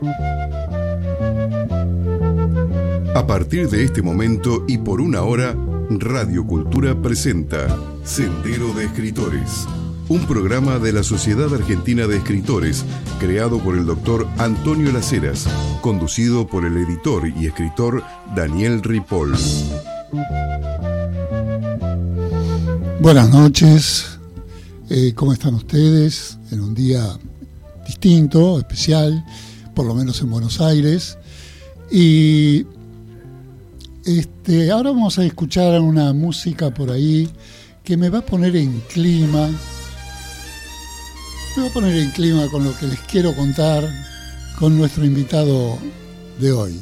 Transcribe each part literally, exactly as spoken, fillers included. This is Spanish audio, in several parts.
A partir de este momento y por una hora, Radio Cultura presenta Sendero de Escritores, un programa de la Sociedad Argentina de Escritores, creado por el doctor Antonio Las Heras, conducido por el editor y escritor Daniel Ripoll. Buenas noches, eh, ¿cómo están ustedes? En un día distinto, especial, por lo menos en Buenos Aires. Y este, ahora vamos a escuchar una música por ahí que me va a poner en clima. Me va a poner en clima con lo que les quiero contar con nuestro invitado de hoy.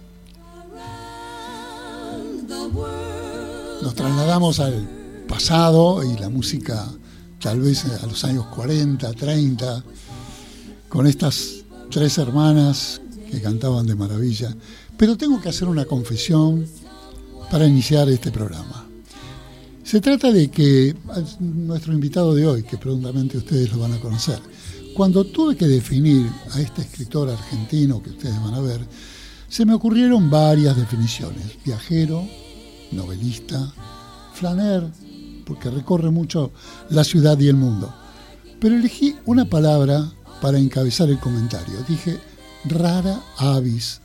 Nos trasladamos al pasado y la música tal vez a los años cuarenta, treinta, con estas tres hermanas que cantaban de maravilla. Pero tengo que hacer una confesión para iniciar este programa. Se trata de que nuestro invitado de hoy, que prontamente ustedes lo van a conocer, cuando tuve que definir a este escritor argentino que ustedes van a ver, se me ocurrieron varias definiciones: viajero, novelista, flaner, porque recorre mucho la ciudad y el mundo. Pero elegí una palabra para encabezar el comentario. Dije rara avis.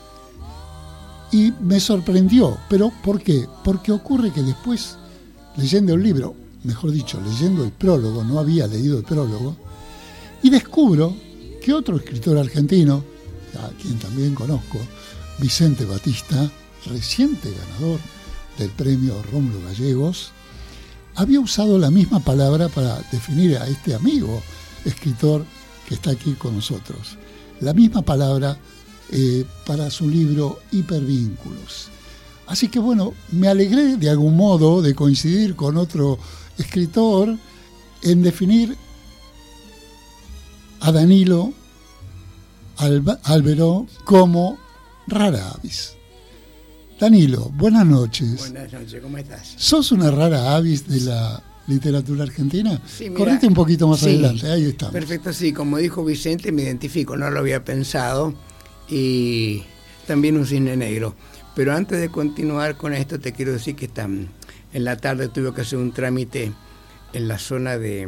Y me sorprendió. ¿Pero por qué? Porque ocurre que después, leyendo el libro, mejor dicho, leyendo el prólogo, no había leído el prólogo, y descubro que otro escritor argentino, a quien también conozco, Vicente Batista, reciente ganador del premio Rómulo Gallegos, había usado la misma palabra para definir a este amigo escritor que está aquí con nosotros. La misma palabra eh, para su libro Hipervínculos. Así que bueno, me alegré de algún modo de coincidir con otro escritor en definir a Danilo Álvaro como rara avis. Danilo, buenas noches. Buenas noches, ¿cómo estás? ¿Sos una rara avis de la literatura argentina? Sí, mira, correte un poquito más sí, adelante, ahí estamos. Perfecto, sí, como dijo Vicente, me identifico, no lo había pensado, y también un cisne negro. Pero antes de continuar con esto, te quiero decir que esta, en la tarde tuve que hacer un trámite en la zona de,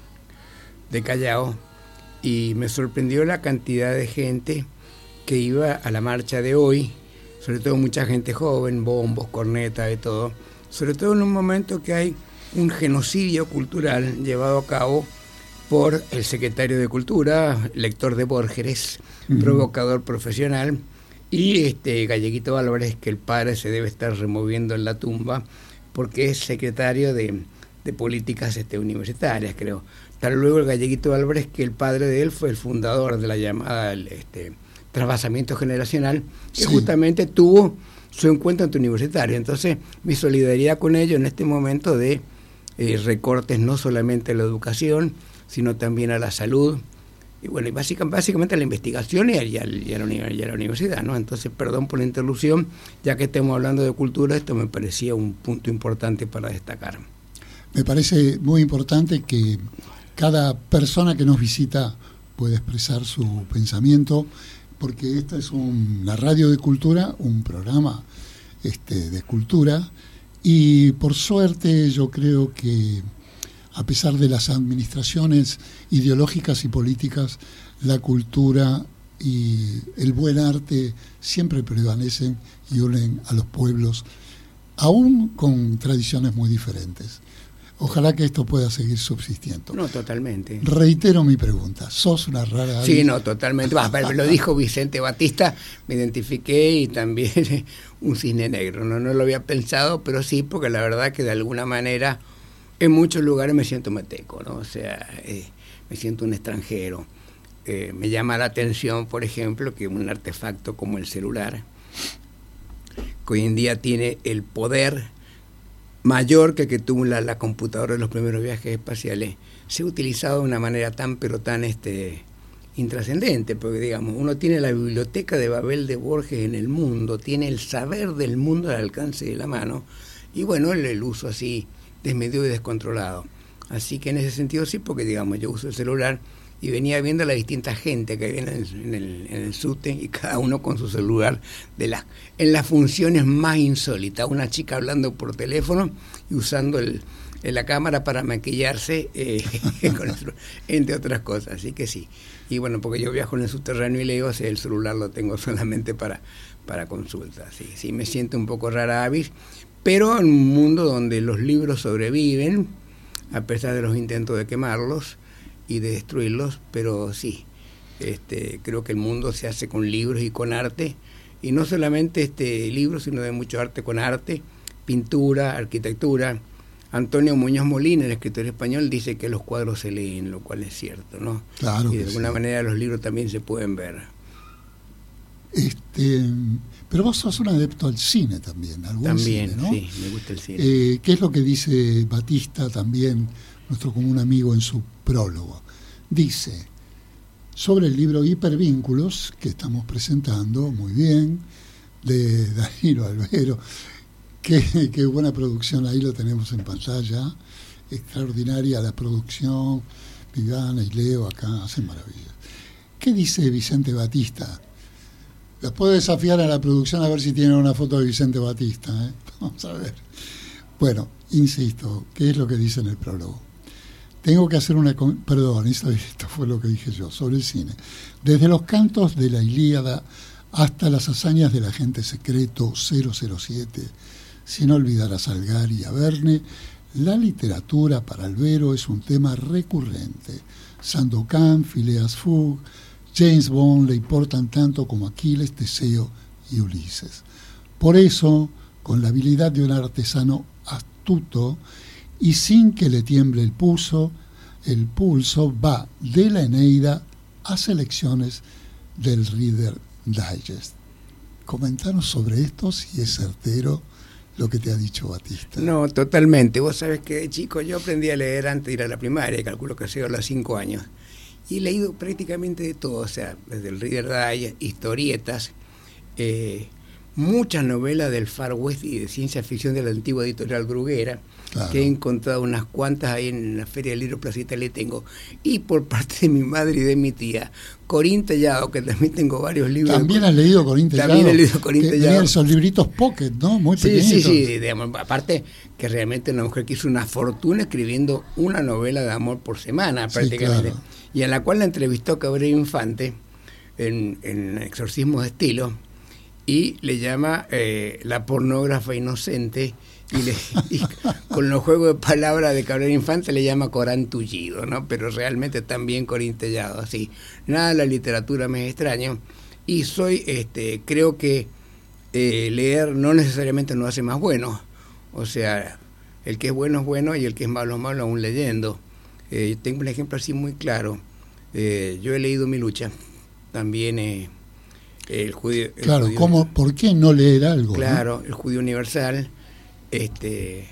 de Callao, y me sorprendió la cantidad de gente que iba a la marcha de hoy, sobre todo mucha gente joven, bombos, cornetas, de todo, sobre todo en un momento que hay un genocidio cultural llevado a cabo por el secretario de Cultura, lector de Borges, uh-huh. provocador profesional, y este Galleguito Álvarez, que el padre se debe estar removiendo en la tumba, porque es secretario de, de políticas este, universitarias, creo. Tal luego el Galleguito Álvarez, que el padre de él fue el fundador de la llamada este, trasvasamiento generacional, que sí. justamente tuvo su encuentro universitario. Entonces, mi solidaridad con ellos en este momento de eh, recortes no solamente a la educación, sino también a la salud, y bueno, y básicamente, básicamente a la investigación y a, y, a, y, a la, y a la universidad, ¿no? Entonces, perdón por la interrupción, ya que estamos hablando de cultura, esto me parecía un punto importante para destacar. Me parece muy importante que cada persona que nos visita pueda expresar su pensamiento, porque esta es un, la radio de cultura, un programa este, de cultura, y por suerte yo creo que a pesar de las administraciones ideológicas y políticas, la cultura y el buen arte siempre prevalecen y unen a los pueblos, aún con tradiciones muy diferentes. Ojalá que esto pueda seguir subsistiendo. No, totalmente. Reitero mi pregunta. ¿Sos una rara avis? Sí, no, totalmente. Bah, me lo dijo Vicente Batista, me identifiqué, y también un cisne negro. No, no lo había pensado, pero sí, porque la verdad que de alguna manera en muchos lugares me siento meteco, ¿no? O sea, eh, me siento un extranjero. Eh, me llama la atención, por ejemplo, que un artefacto como el celular, que hoy en día tiene el poder mayor que que tuvo la, la computadora de los primeros viajes espaciales, se ha utilizado de una manera tan pero tan este intrascendente, porque digamos, uno tiene la biblioteca de Babel de Borges en el mundo, tiene el saber del mundo al alcance de la mano, y bueno, el, el uso así desmedido y descontrolado. Así que en ese sentido sí, porque digamos, yo uso el celular y venía viendo a la distinta gente que viene en el, en el, en el subte, y cada uno con su celular, de la, en las funciones más insólitas. Una chica hablando por teléfono y usando el, la cámara para maquillarse, eh, con el, entre otras cosas. Así que sí. Y bueno, porque yo viajo en el subterráneo y leo, o sea, el celular lo tengo solamente para, para consultas. Sí, sí, me siento un poco rara avis, pero en un mundo donde los libros sobreviven, a pesar de los intentos de quemarlos y de destruirlos, pero sí, este, creo que el mundo se hace con libros y con arte, y no solamente este libros, sino de mucho arte con arte, pintura, arquitectura. Antonio Muñoz Molina, el escritor español, dice que los cuadros se leen, lo cual es cierto, ¿no? Claro. Y de alguna sí. manera los libros también se pueden ver. Este, pero vos sos un adepto al cine también, algún También, cine, ¿no? sí, me gusta el cine. Eh, ¿Qué es lo que dice Batista también, nuestro común amigo, en su prólogo? Dice, sobre el libro Hipervínculos, que estamos presentando, muy bien, de Danilo Albero, qué, qué buena producción, ahí lo tenemos en pantalla, extraordinaria la producción, Viviana y Leo acá hacen maravillas. ¿Qué dice Vicente Batista? Les puedo desafiar a la producción a ver si tienen una foto de Vicente Batista, ¿eh? Vamos a ver. Bueno, insisto, ¿qué es lo que dice en el prólogo? Tengo que hacer una... Perdón, esto fue lo que dije yo, sobre el cine. Desde los cantos de la Ilíada hasta las hazañas del agente secreto cero cero siete, sin olvidar a Salgari y a Verne, la literatura para Albero es un tema recurrente. Sandokan, Phileas Fogg, James Bond le importan tanto como Aquiles, Teseo y Ulises. Por eso, con la habilidad de un artesano astuto y sin que le tiemble el pulso, el pulso va de la Eneida a selecciones del Reader Digest. Comentanos sobre esto, si es certero lo que te ha dicho Batista. No, totalmente. Vos sabés que de chico yo aprendí a leer antes de ir a la primaria, calculo que ha sido a los cinco años. Y he leído prácticamente de todo, o sea, desde el Reader Digest, historietas, eh, muchas novelas del Far West y de ciencia ficción de la antigua editorial Bruguera, claro, que he encontrado unas cuantas ahí en la Feria del Libro Plaza Italia, tengo. Y por parte de mi madre y de mi tía, Corín Tellado, que también tengo varios libros. ¿También has leído Corín Tellado? También he leído Corín Tellado. Tenían esos libritos pocket, ¿no? Muy sí, pequeñitos. Sí, sí, digamos, aparte que realmente una mujer que hizo una fortuna escribiendo una novela de amor por semana, prácticamente. Sí, claro. Y en la cual la entrevistó Cabrera Infante en, en Exorcismo de Estilo, y le llama eh, la pornógrafa inocente, y, le, y con los juegos de palabras de Cabrera Infante le llama Corán Tullido, ¿no? Pero realmente también Corín Tellado, así. Nada de la literatura me es extraño, y soy, este, creo que eh, leer no necesariamente nos hace más buenos, o sea, el que es bueno es bueno y el que es malo es malo aún leyendo. Eh, tengo un ejemplo así muy claro. Eh, yo he leído Mi Lucha, también eh, el judío... El claro, judío, ¿cómo, ¿por qué no leer algo? Claro, ¿no? El Judío Universal, este,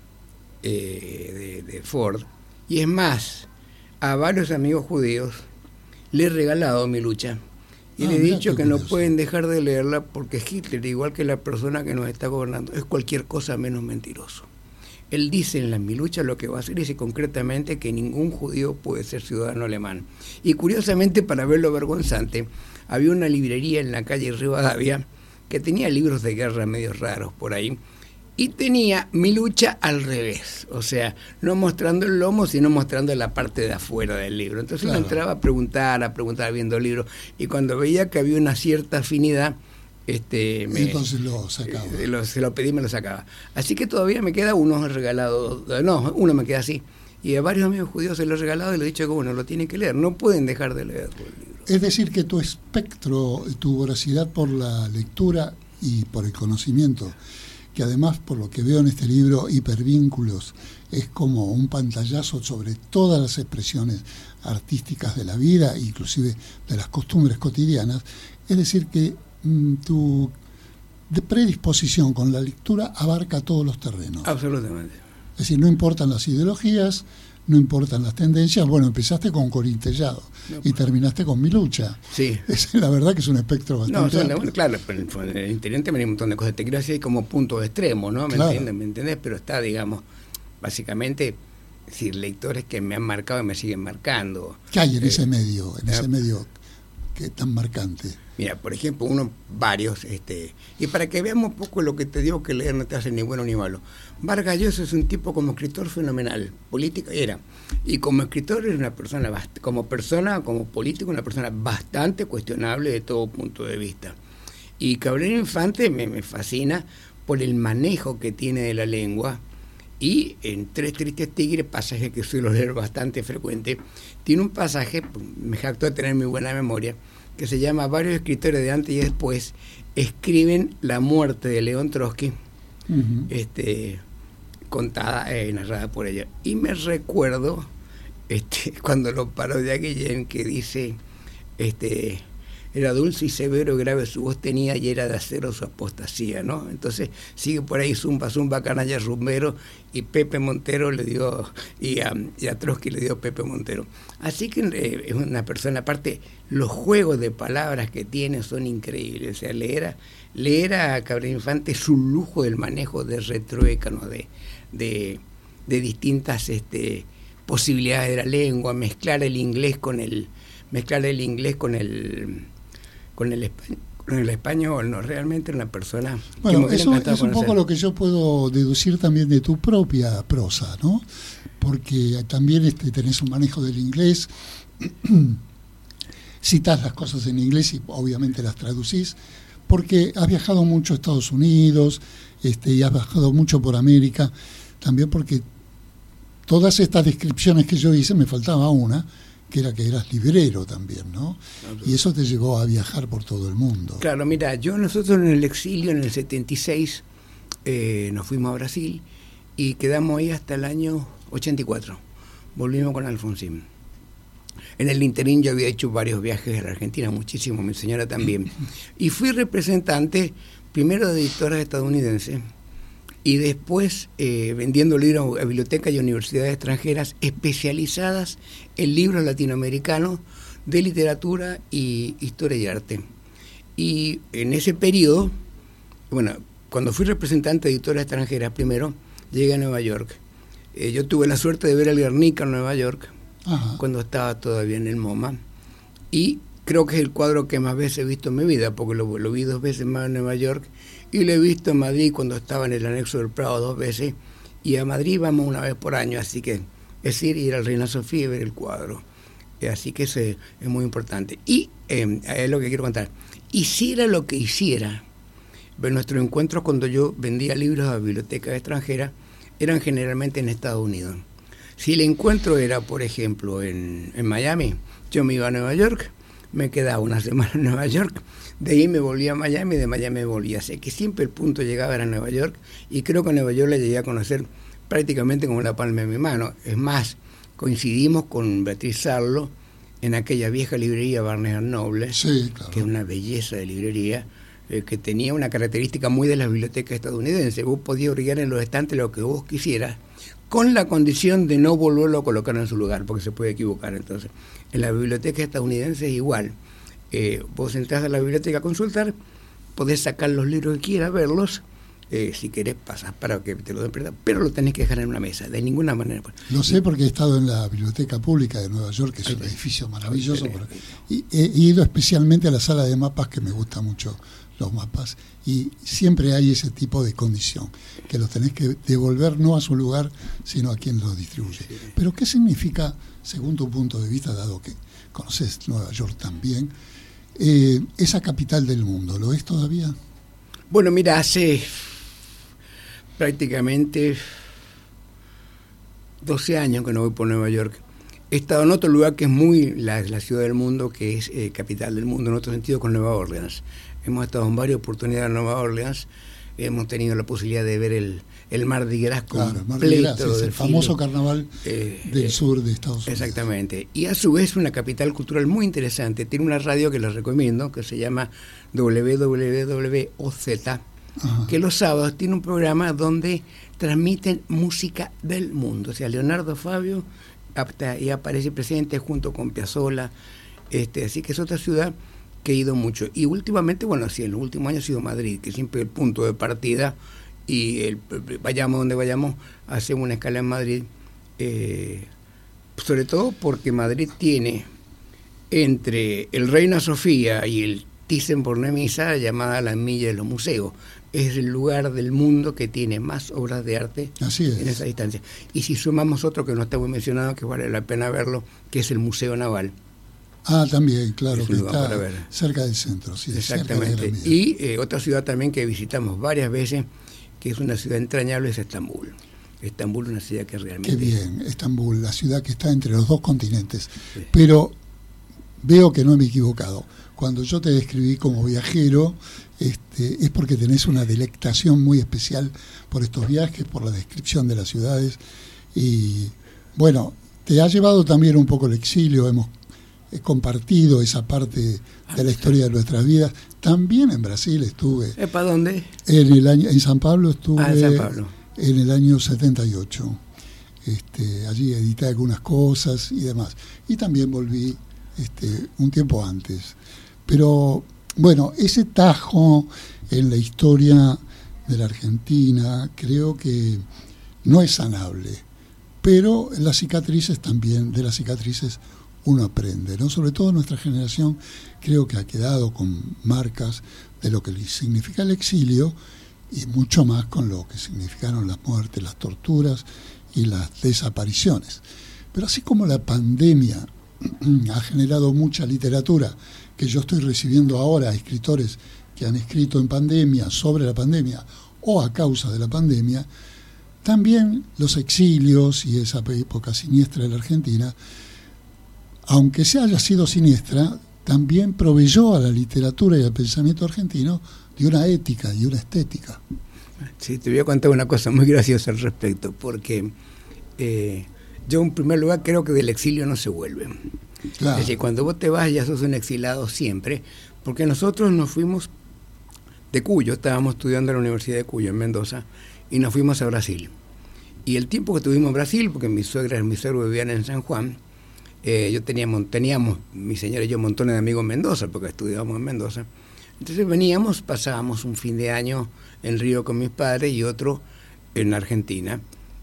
eh, de, de Ford. Y es más, a varios amigos judíos le he regalado Mi Lucha. Y ah, le he dicho que curioso. No pueden dejar de leerla porque Hitler, igual que la persona que nos está gobernando, es cualquier cosa menos mentiroso. Él dice en la Mi Lucha lo que va a hacer, y dice concretamente que ningún judío puede ser ciudadano alemán. Y curiosamente, para ver lo vergonzante, había una librería en la calle Rivadavia que tenía libros de guerra medios raros por ahí, y tenía Mi Lucha al revés, o sea, no mostrando el lomo, sino mostrando la parte de afuera del libro. Entonces claro, uno entraba a preguntar, a preguntar viendo el libro, y cuando veía que había una cierta afinidad, Este, me, entonces lo sacaba. Eh, lo, se lo pedí y me lo sacaba. Así que todavía me queda uno regalado, no, uno me queda así. Y a varios amigos judíos se lo he regalado y le he dicho que bueno, lo tienen que leer, no pueden dejar de leer el libro. Es decir, que tu espectro, tu voracidad por la lectura y por el conocimiento, que además por lo que veo en este libro, Hipervínculos, es como un pantallazo sobre todas las expresiones artísticas de la vida, inclusive de las costumbres cotidianas, es decir que tu de predisposición con la lectura abarca todos los terrenos. Absolutamente. Es decir, no importan las ideologías, no importan las tendencias. Bueno, empezaste con Corín Tellado no, y terminaste con Mi Lucha. Sí. Es la verdad que es un espectro bastante... No, son, bueno, claro, en el interior también hay un montón de cosas. Te quiero decir como punto extremo, ¿no? ¿Me claro. entiendes? ¿Me entendés? Pero está, digamos, básicamente es decir, lectores que me han marcado y me siguen marcando. ¿Qué hay en eh, ese medio, en eh, ese medio que tan marcante? Mira, por ejemplo, uno, varios, este, y para que veamos un poco lo que te digo que leer no te hace ni bueno ni malo. Vargas Llosa es un tipo como escritor fenomenal, político era, y como escritor era una persona, bast- como persona, como político, una persona bastante cuestionable de todo punto de vista. Y Cabrera Infante me, me fascina por el manejo que tiene de la lengua, y en Tres Tristes Tigres, pasaje que suelo leer bastante frecuente, tiene un pasaje, me jacto de tener muy buena memoria, que se llama Varios escritores de antes y después escriben la muerte de León Trotsky, uh-huh. este, contada, eh, narrada por ella. Y me recuerdo este, cuando lo parodia Guillén, que dice, este, era dulce y severo, grave su voz tenía y era de acero su apostasía, ¿no? Entonces sigue por ahí zumba, zumba, canalla, rumbero, y Pepe Montero le dio, y a, y a Trotsky le dio Pepe Montero. Así que eh, es una persona, aparte, los juegos de palabras que tiene son increíbles. O sea, leer a, leer a Cabrera Infante es un lujo del manejo de retruécano, de, de, de distintas este, posibilidades de la lengua, mezclar el inglés con el, mezclar el inglés con el con el español, con el español, no, realmente una persona... Bueno, eso es un poco lo que yo puedo deducir también de tu propia prosa, ¿no? Porque también este, tenés un manejo del inglés, citás las cosas en inglés y obviamente las traducís, porque has viajado mucho a Estados Unidos, este, y has viajado mucho por América, también porque todas estas descripciones que yo hice, me faltaba una, que era que eras librero también, ¿no? Y eso te llevó a viajar por todo el mundo. Claro, mira, yo nosotros en el exilio, en el setenta y seis, eh, nos fuimos a Brasil y quedamos ahí hasta el año ochenta y cuatro. Volvimos con Alfonsín. En el interín yo había hecho varios viajes a la Argentina, muchísimo, mi señora también. Y fui representante, primero de editoras estadounidenses, y después eh, vendiendo libros a bibliotecas y universidades extranjeras especializadas en libros latinoamericanos de literatura y historia y arte. Y en ese periodo, bueno, cuando fui representante de editoras extranjeras, primero llegué a Nueva York. Eh, yo tuve la suerte de ver el Guernica en Nueva York, ajá, cuando estaba todavía en el MoMA, y creo que es el cuadro que más veces he visto en mi vida, porque lo, lo vi dos veces más en Nueva York, y lo he visto en Madrid cuando estaba en el anexo del Prado dos veces, y a Madrid vamos una vez por año, así que es ir, ir al Reina Sofía y ver el cuadro. Así que eso es, es muy importante. Y eh, es lo que quiero contar. Hiciera lo que hiciera, pero nuestros encuentros cuando yo vendía libros a bibliotecas extranjeras eran generalmente en Estados Unidos. Si el encuentro era, por ejemplo, en, en Miami, yo me iba a Nueva York, me quedaba una semana en Nueva York, de ahí me volvía a Miami, de Miami me volvía. Así que siempre el punto llegaba a Nueva York, y creo que en Nueva York la llegué a conocer prácticamente como la palma de mi mano. Es más, coincidimos con Beatriz Sarlo en aquella vieja librería Barnes and Noble, sí, claro, que es una belleza de librería, eh, que tenía una característica muy de las bibliotecas estadounidenses. Vos podías ordenar en los estantes lo que vos quisieras, con la condición de no volverlo a colocar en su lugar, porque se puede equivocar. Entonces, en la biblioteca estadounidense es igual. Eh, vos entras a la biblioteca a consultar, podés sacar los libros que quieras, verlos, eh, si querés pasas para que te lo den, pero lo tenés que dejar en una mesa, de ninguna manera. Lo sé porque he estado en la Biblioteca Pública de Nueva York, que es un edificio maravilloso, pero, y he ido especialmente a la sala de mapas, que me gusta mucho los mapas, y siempre hay ese tipo de condición, que los tenés que devolver no a su lugar, sino a quien los distribuye. Pero ¿qué significa, según tu punto de vista, dado que conoces Nueva York también, eh, esa capital del mundo? ¿Lo es todavía? Bueno, mira, hace prácticamente doce años que no voy por Nueva York. He estado en otro lugar que es muy la, la ciudad del mundo, que es eh, capital del mundo, en otro sentido, con Nueva Orleans. Hemos estado en varias oportunidades en Nueva Orleans, hemos tenido la posibilidad de ver el, el Mardi Gras completo, claro, el, Gras, es el famoso carnaval eh, del eh, sur de Estados Unidos. Exactamente. Y a su vez una capital cultural muy interesante. Tiene una radio que les recomiendo, que se llama W W W O Z, ajá, que los sábados tiene un programa donde transmiten música del mundo. O sea, Leonardo Fabio y aparece presente junto con Piazzolla. Este, así que es otra ciudad que he ido mucho. Y últimamente, bueno, sí, en los últimos años ha sido Madrid, que siempre es el punto de partida, y el, vayamos donde vayamos, hacemos una escala en Madrid, eh, sobre todo porque Madrid tiene entre el Reina Sofía y el Thyssen-Bornemisza llamada la Milla de los Museos. Es el lugar del mundo que tiene más obras de arte en esa distancia. Y si sumamos otro que no está muy mencionado, que vale la pena verlo, que es el Museo Naval. Ah, también, claro, que está cerca del centro. Sí, exactamente. De y eh, otra ciudad también que visitamos varias veces, que es una ciudad entrañable, es Estambul. Estambul es una ciudad que realmente... Qué bien, Estambul, la ciudad que está entre los dos continentes. Sí. Pero veo que no me he equivocado. Cuando yo te describí como viajero, este, es porque tenés una delectación muy especial por estos viajes, por la descripción de las ciudades. Y bueno, te ha llevado también un poco el exilio, hemos he compartido esa parte de la historia de nuestras vidas. También en Brasil estuve. ¿Para dónde? En el año, en San Pablo estuve. Ah, en San Pablo. En el año setenta y ocho. Este, allí edité algunas cosas y demás. Y también volví este, un tiempo antes. Pero bueno, ese tajo en la historia de la Argentina creo que no es sanable. Pero las cicatrices también, de las cicatrices uno aprende, ¿no? Sobre todo nuestra generación creo que ha quedado con marcas de lo que significa el exilio y mucho más con lo que significaron las muertes, las torturas y las desapariciones. Pero así como la pandemia ha generado mucha literatura, que yo estoy recibiendo ahora, escritores que han escrito en pandemia, sobre la pandemia o a causa de la pandemia, también los exilios y esa época siniestra de la Argentina, aunque se haya sido siniestra, también proveyó a la literatura y al pensamiento argentino de una ética y una estética. Sí, te voy a contar una cosa muy graciosa al respecto, porque eh, yo en primer lugar creo que del exilio no se vuelve. Claro. Es decir, cuando vos te vas ya sos un exilado siempre, porque nosotros nos fuimos de Cuyo, estábamos estudiando en la Universidad de Cuyo, en Mendoza, y nos fuimos a Brasil. Y el tiempo que estuvimos en Brasil, porque mi suegra y mi suegro vivían en San Juan, Eh, yo teníamos, teníamos, mi señora y yo, montones de amigos en Mendoza, porque estudiábamos en Mendoza. Entonces veníamos, pasábamos un fin de año en Río con mis padres y otro en Argentina.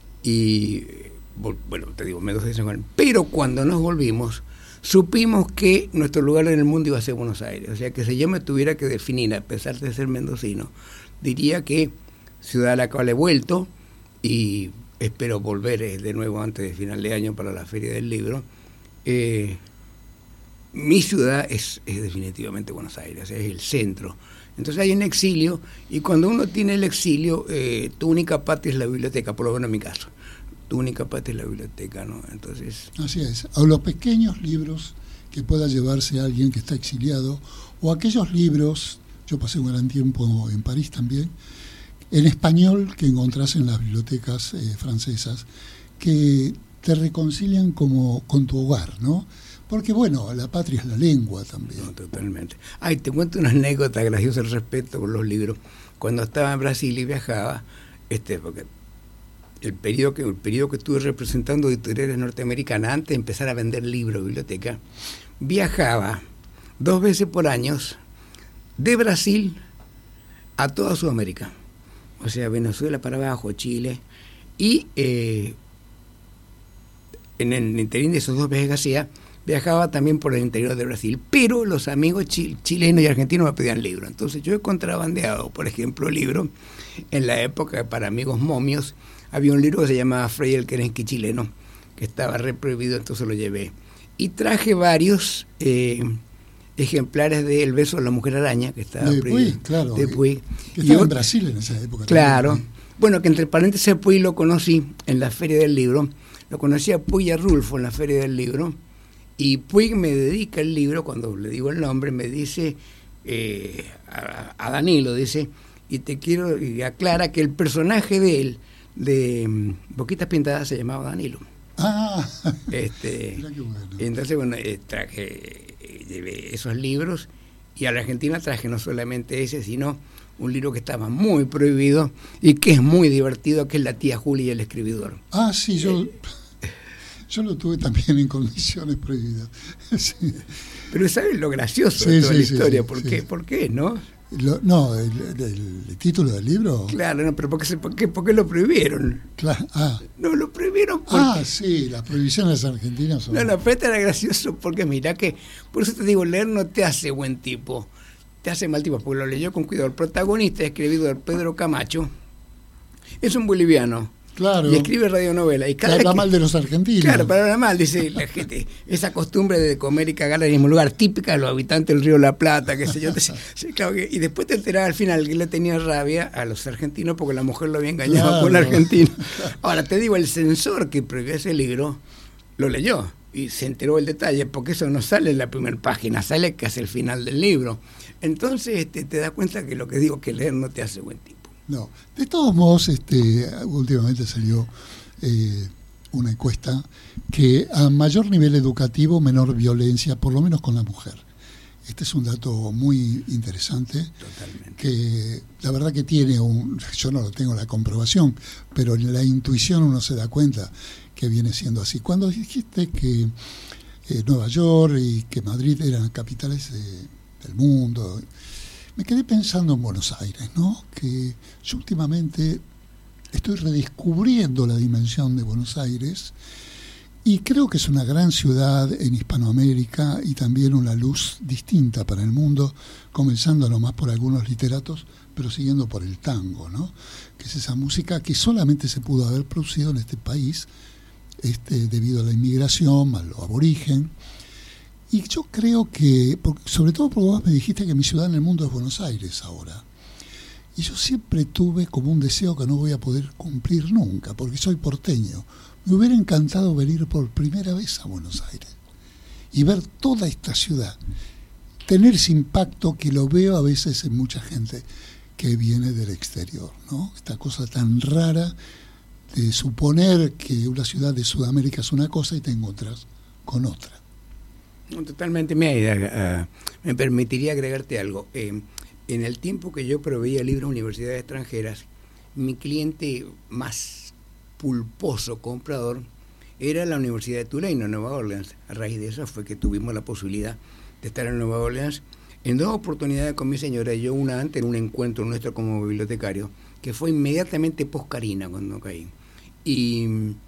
Y, bueno, te digo, Mendoza y San Juan. Pero cuando nos volvimos, supimos que nuestro lugar en el mundo iba a ser Buenos Aires. O sea, que si yo me tuviera que definir, a pesar de ser mendocino, diría que ciudad a la cual he vuelto y espero volver de nuevo antes de final de año para la Feria del Libro. Eh, mi ciudad es, es definitivamente Buenos Aires, es el centro. Entonces hay un exilio, y cuando uno tiene el exilio, eh, tu única patria es la biblioteca, por lo menos en mi caso. Tu única patria es la biblioteca, ¿no? Entonces... Así es. A los pequeños libros que pueda llevarse a alguien que está exiliado, o aquellos libros, yo pasé un gran tiempo en París también, en español que encontrás en las bibliotecas eh, francesas, que te reconcilian como con tu hogar, ¿no? Porque, bueno, la patria es la lengua también. No, totalmente. Ay, te cuento una anécdota graciosa al respecto con los libros. Cuando estaba en Brasil y viajaba, este, porque el periodo que, el periodo que estuve representando editoriales norteamericanas, antes de empezar a vender libros, biblioteca, viajaba dos veces por año de Brasil a toda Sudamérica. O sea, Venezuela para abajo, Chile, y... Eh, en el interín de esos dos viajes que hacía, viajaba también por el interior de Brasil, pero los amigos chil- chilenos y argentinos me pedían libros. Entonces yo he contrabandeado, por ejemplo, libros. En la época, para amigos momios, había un libro que se llamaba Frei el Kerenski chileno, que estaba re prohibido, entonces lo llevé. Y traje varios eh, ejemplares de El beso de la mujer araña, que estaba de prohibido. Puig, claro. De Puig. Que estaba en Brasil en esa época. Claro. También. Bueno, que entre paréntesis Puig lo conocí en la Feria del Libro. Lo conocí a Puig y a Rulfo en la Feria del Libro, y Puig me dedica el libro, cuando le digo el nombre, me dice, eh, a, a Danilo, dice, y te quiero, y aclara que el personaje de él, de um, Boquitas Pintadas, se llamaba Danilo. Ah, este, mira qué bueno. Entonces, bueno, eh, traje eh, esos libros, y a la Argentina traje no solamente ese, sino un libro que estaba muy prohibido y que es muy divertido, que es La tía Julia y el escribidor. Ah, sí, yo... Yo lo tuve también en condiciones prohibidas. Sí. Pero ¿sabes lo gracioso sí, de toda sí, la historia? sí, ¿Por sí, qué? sí. ¿Por qué, no? Lo, no, el, el, el título del libro. Claro, no, pero ¿por qué, por qué, por qué lo prohibieron? Claro, ah. No, lo prohibieron porque... Ah, sí, las prohibiciones argentinas son... No, no, pero este era gracioso porque mira que, por eso te digo, leer no te hace buen tipo, te hace mal tipo, porque lo leyó con cuidado. El protagonista, escribido por Pedro Camacho, es un boliviano. Claro. Y escribe radionovela. Y cada habla que, mal de los argentinos. Claro, para hablar mal, dice la gente. Esa costumbre de comer y cagar en el mismo lugar, típica de los habitantes del río La Plata, qué sé yo. Te, sí, claro que, y después te enterás al final que le tenía rabia a los argentinos porque la mujer lo había engañado claro. con el argentino. Ahora, te digo, el censor que prohibió ese libro lo leyó y se enteró del detalle, porque eso no sale en la primera página, sale casi al final del libro. Entonces te, te das cuenta que lo que digo, que leer no te hace buen tipo. No, de todos modos, este, últimamente salió eh, una encuesta que a mayor nivel educativo, menor violencia, por lo menos con la mujer. Este es un dato muy interesante. Totalmente. Que la verdad que tiene un, yo no lo tengo la comprobación, pero en la intuición uno se da cuenta que viene siendo así. Cuando dijiste que eh, Nueva York y que Madrid eran capitales eh, del mundo, me quedé pensando en Buenos Aires, ¿no? Que yo últimamente estoy redescubriendo la dimensión de Buenos Aires y creo que es una gran ciudad en Hispanoamérica y también una luz distinta para el mundo, comenzando nomás por algunos literatos, pero siguiendo por el tango, ¿no? Que es esa música que solamente se pudo haber producido en este país este, debido a la inmigración, a lo aborigen. Y yo creo que, sobre todo porque vos me dijiste que mi ciudad en el mundo es Buenos Aires ahora. Y yo siempre tuve como un deseo que no voy a poder cumplir nunca, porque soy porteño. Me hubiera encantado venir por primera vez a Buenos Aires y ver toda esta ciudad, tener ese impacto que lo veo a veces en mucha gente que viene del exterior, ¿no? Esta cosa tan rara de suponer que una ciudad de Sudamérica es una cosa y te encontrás con otra. Totalmente, me, uh, me permitiría agregarte algo. Eh, en el tiempo que yo proveía libros a universidades extranjeras, mi cliente más pulposo comprador era la Universidad de Tulane, en Nueva Orleans. A raíz de eso fue que tuvimos la posibilidad de estar en Nueva Orleans en dos oportunidades con mi señora, y yo una antes en un encuentro nuestro como bibliotecario, que fue inmediatamente post-Carina cuando caí. Y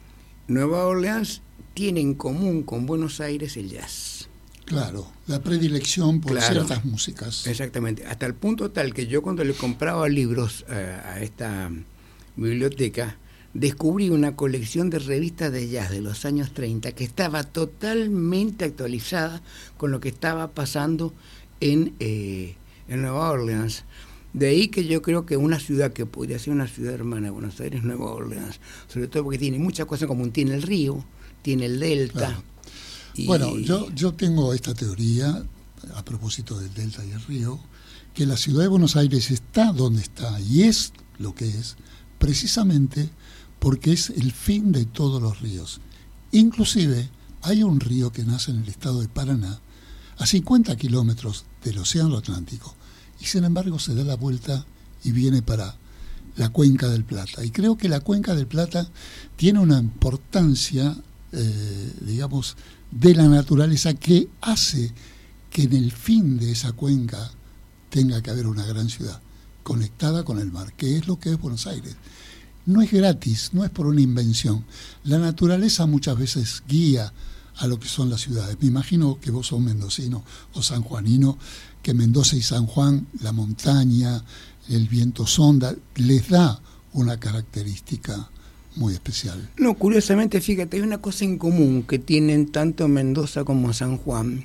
Nueva Orleans tiene en común con Buenos Aires el jazz. Claro, la predilección por claro, ciertas músicas. Exactamente, hasta el punto tal que yo cuando le compraba libros eh, a esta biblioteca, descubrí una colección de revistas de jazz de los años treinta que estaba totalmente actualizada con lo que estaba pasando en, eh, en Nueva Orleans. De ahí que yo creo que una ciudad que podría ser una ciudad hermana de Buenos Aires, Nueva Orleans, sobre todo porque tiene muchas cosas común, tiene el río, tiene el delta. Claro. Y... Bueno, yo, yo tengo esta teoría, a propósito del delta y el río, que la ciudad de Buenos Aires está donde está y es lo que es, precisamente porque es el fin de todos los ríos. Inclusive hay un río que nace en el estado de Paraná, a cincuenta kilómetros del Océano Atlántico, y sin embargo se da la vuelta y viene para la Cuenca del Plata. Y creo que la Cuenca del Plata tiene una importancia, eh, digamos, de la naturaleza que hace que en el fin de esa cuenca tenga que haber una gran ciudad conectada con el mar, que es lo que es Buenos Aires. No es gratis, no es por una invención. La naturaleza muchas veces guía a lo que son las ciudades. Me imagino que vos sos mendocino o sanjuanino, que Mendoza y San Juan, la montaña, el viento sonda, les da una característica muy especial. No, curiosamente, fíjate, hay una cosa en común que tienen tanto Mendoza como San Juan.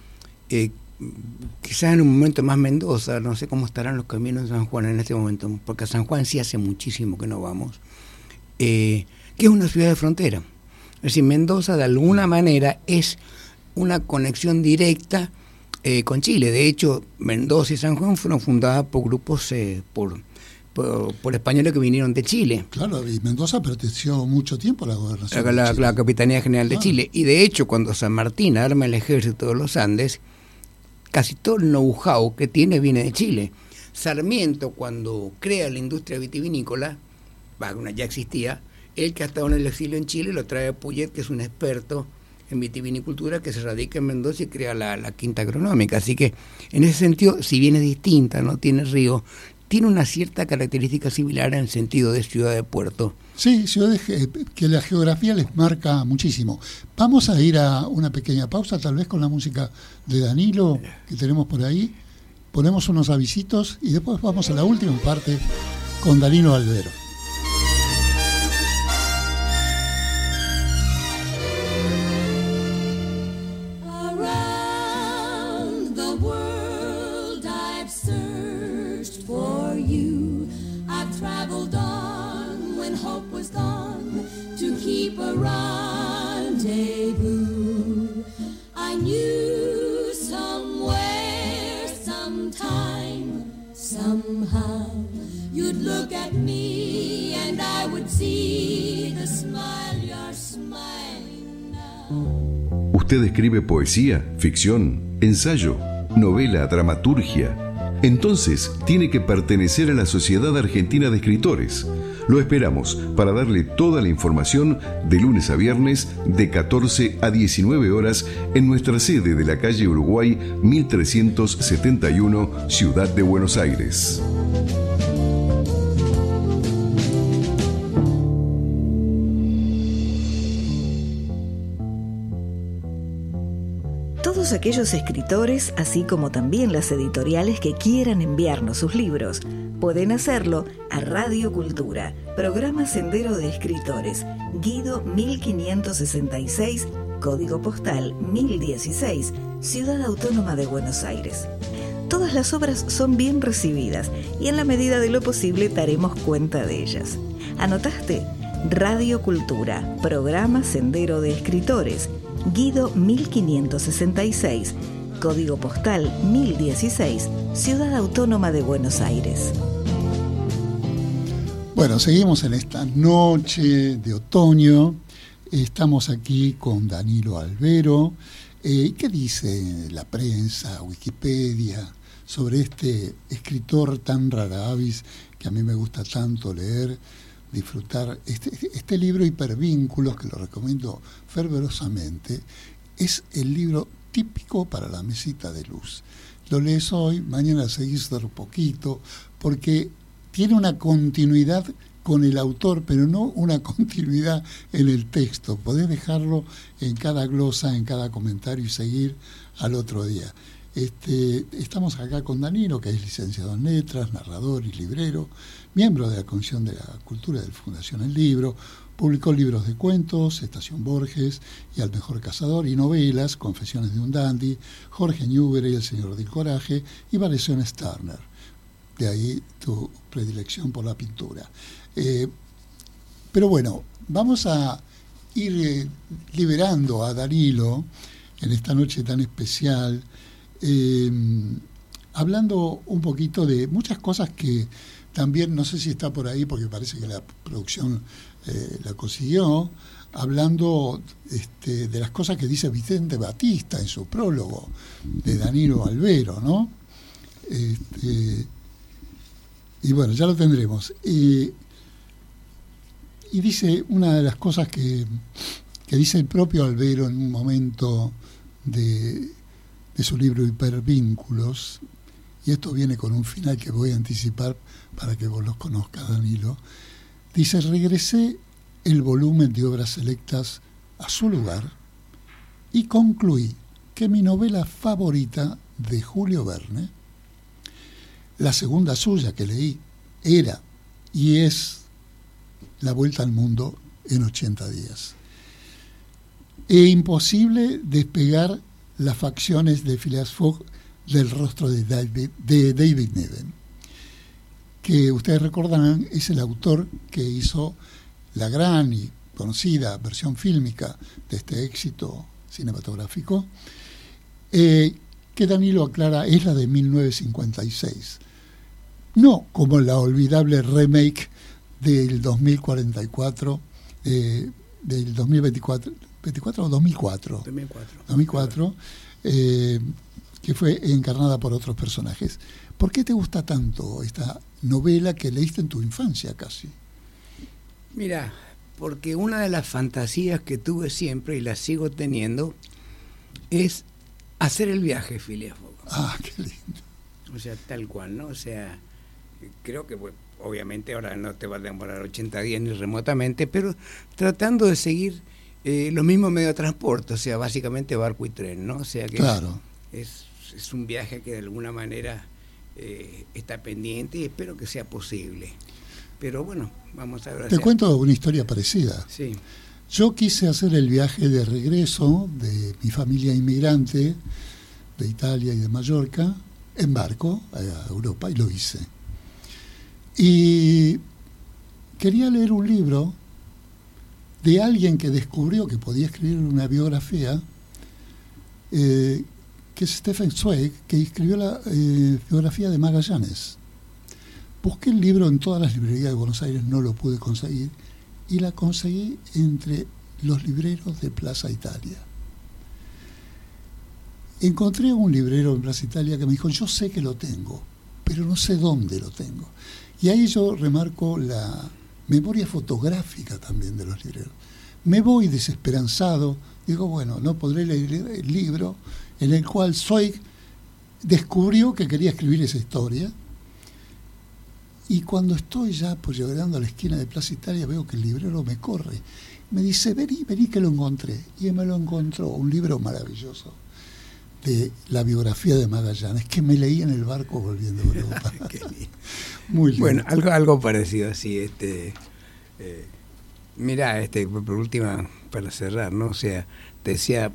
Eh, quizás en un momento más Mendoza, no sé cómo estarán los caminos de San Juan en este momento, porque a San Juan sí hace muchísimo que no vamos, eh, que es una ciudad de frontera. Es decir, Mendoza de alguna manera es una conexión directa eh, con Chile. De hecho, Mendoza y San Juan fueron fundadas por grupos, eh, por, por, por españoles que vinieron de Chile. Claro, y Mendoza perteneció mucho tiempo a la gobernación la, la, la Capitanía General claro. de Chile. Y de hecho, cuando San Martín arma el ejército de los Andes, casi todo el know-how que tiene viene de Chile. Sarmiento, cuando crea la industria vitivinícola, ya existía, él que ha estado en el exilio en Chile lo trae a Puget, que es un experto en vitivinicultura, que se radica en Mendoza y crea la, la Quinta Agronómica. Así que en ese sentido, si bien es distinta, no tiene río, tiene una cierta característica similar en el sentido de ciudad de puerto. Sí, ciudades que la geografía les marca muchísimo. Vamos a ir a una pequeña pausa, tal vez con la música de Danilo que tenemos por ahí. Ponemos unos avisitos y después vamos a la última parte con Danilo Albero. Around the world I've searched for you. I've traveled on when hope was gone to keep a rendezvous. I knew somewhere, sometime, somehow you'd look at me and I would see the smile you're smiling now. ¿Usted escribe poesía, ficción, ensayo, novela, dramaturgia? Entonces tiene que pertenecer a la Sociedad Argentina de Escritores. Lo esperamos para darle toda la información de lunes a viernes de catorce a diecinueve horas en nuestra sede de la calle Uruguay mil trescientos setenta y uno, Ciudad de Buenos Aires. Todos aquellos escritores, así como también las editoriales que quieran enviarnos sus libros, pueden hacerlo a Radio Cultura, Programa Sendero de Escritores, Guido mil quinientos sesenta y seis, Código Postal mil dieciséis, Ciudad Autónoma de Buenos Aires. Todas las obras son bien recibidas y en la medida de lo posible daremos cuenta de ellas. ¿Anotaste? Radio Cultura, Programa Sendero de Escritores, Guido mil quinientos sesenta y seis, Código Postal mil dieciséis, Ciudad Autónoma de Buenos Aires. Bueno, seguimos en esta noche de otoño. Estamos aquí con Danilo Albero. Eh, ¿Qué dice la prensa, Wikipedia, sobre este escritor tan rara avis que a mí me gusta tanto leer, disfrutar? Este, este libro Hipervínculos, que lo recomiendo fervorosamente, es el libro típico para la mesita de luz. Lo lees hoy, mañana seguís otro poquito, porque tiene una continuidad con el autor, pero no una continuidad en el texto. Podés dejarlo en cada glosa, en cada comentario y seguir al otro día. Este, estamos acá con Danilo, que es licenciado en Letras, narrador y librero, miembro de la Comisión de la Cultura de la Fundación El Libro. Publicó libros de cuentos, Estación Borges y Al Mejor Cazador, y novelas, Confesiones de un Dandy, Jorge Newbery y El Señor del Coraje, y Variaciones Turner. De ahí tu predilección por la pintura. Eh, pero bueno, vamos a ir eh, liberando a Danilo en esta noche tan especial, eh, hablando un poquito de muchas cosas que también, no sé si está por ahí porque parece que la producción eh, la consiguió, hablando este, de las cosas que dice Vicente Batista en su prólogo de Danilo Albero, ¿no? Este, y bueno, ya lo tendremos. Y, y dice una de las cosas que, que dice el propio Albero en un momento de, de su libro Hipervínculos, y esto viene con un final que voy a anticipar para que vos los conozcas, Danilo. Dice: regresé el volumen de obras selectas a su lugar y concluí que mi novela favorita de Julio Verne, la segunda suya que leí, era y es La Vuelta al Mundo en ochenta días. E imposible despegar las facciones de Phileas Fogg del rostro de David, de David Niven, que ustedes recordarán es el autor que hizo la gran y conocida versión fílmica de este éxito cinematográfico, eh, que Danilo aclara es la de mil novecientos cincuenta y seis, no como la olvidable remake del dos mil cuarenta y cuatro, eh, del dos mil veinticuatro, ¿veinticuatro o dos mil cuatro? dos mil cuatro. dos mil cuatro, eh, que fue encarnada por otros personajes. ¿Por qué te gusta tanto esta novela que leíste en tu infancia casi? Mira, porque una de las fantasías que tuve siempre, y la sigo teniendo, es hacer el viaje, Phileas Fogg. Ah, qué lindo. O sea, tal cual, ¿no? O sea, creo que, bueno, obviamente ahora no te va a demorar ochenta días ni remotamente, pero tratando de seguir eh, los mismos medios de transporte, o sea, básicamente barco y tren, ¿no? O sea que claro. es, es un viaje que de alguna manera eh, está pendiente y espero que sea posible. Pero bueno, vamos a ver. Te cuento una historia parecida. Sí. Yo quise hacer el viaje de regreso de mi familia inmigrante de Italia y de Mallorca en barco a Europa, y lo hice. Y quería leer un libro de alguien que descubrió que podía escribir una biografía, eh, que es Stefan Zweig, que escribió la eh, biografía de Magallanes. Busqué el libro en todas las librerías de Buenos Aires, no lo pude conseguir, y la conseguí entre los libreros de Plaza Italia. Encontré un librero en Plaza Italia que me dijo, yo sé que lo tengo, pero no sé dónde lo tengo. Y ahí yo remarco la memoria fotográfica también de los libreros. Me voy desesperanzado, digo, bueno, no podré leer el libro en el cual Zweig descubrió que quería escribir esa historia. Y cuando estoy ya pues llegando a la esquina de Plaza Italia, veo que el librero me corre. Me dice, vení, vení que lo encontré. Y me lo encontró, un libro maravilloso de la biografía de Magallanes, que me leí en el barco volviendo a Europa. Muy lindo. Bueno, algo, algo parecido así. Este, eh, mirá, este, por última, para cerrar, ¿no? O sea, te decía,